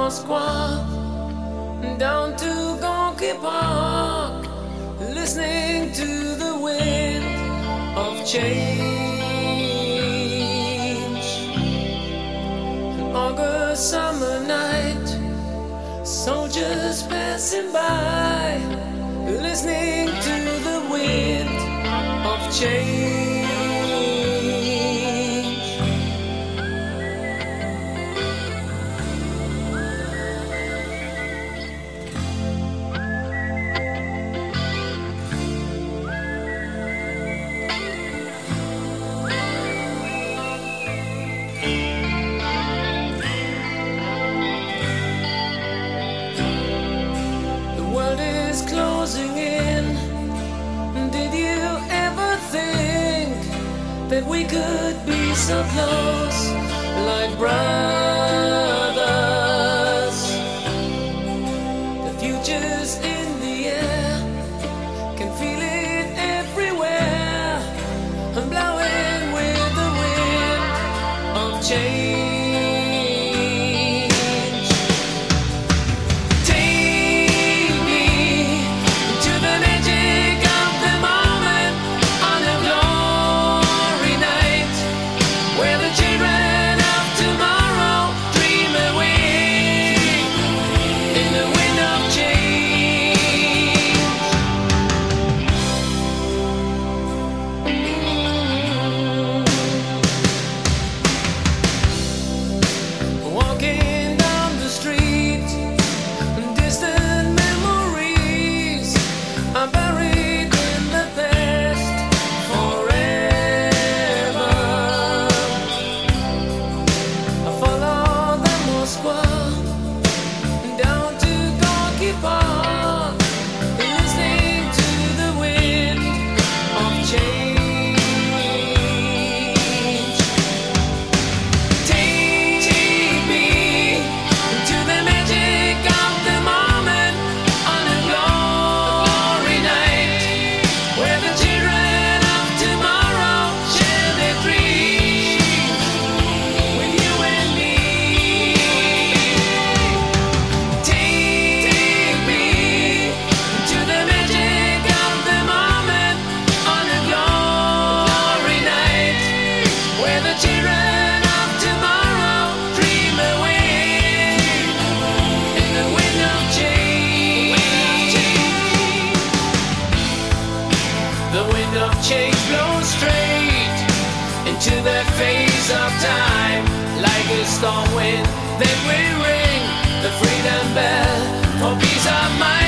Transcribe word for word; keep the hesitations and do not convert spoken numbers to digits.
Moscow down to Gonky Park, listening to the wind of change. An August summer night, soldiers passing by, listening to the wind of change. Closing in. Did you ever think that we could be so close, like brothers? The future's in the air, can feel it everywhere. I'm blowing with the wind of change. Change blows straight into the face of time, like a storm wind. Then we ring the freedom bell for peace of mind.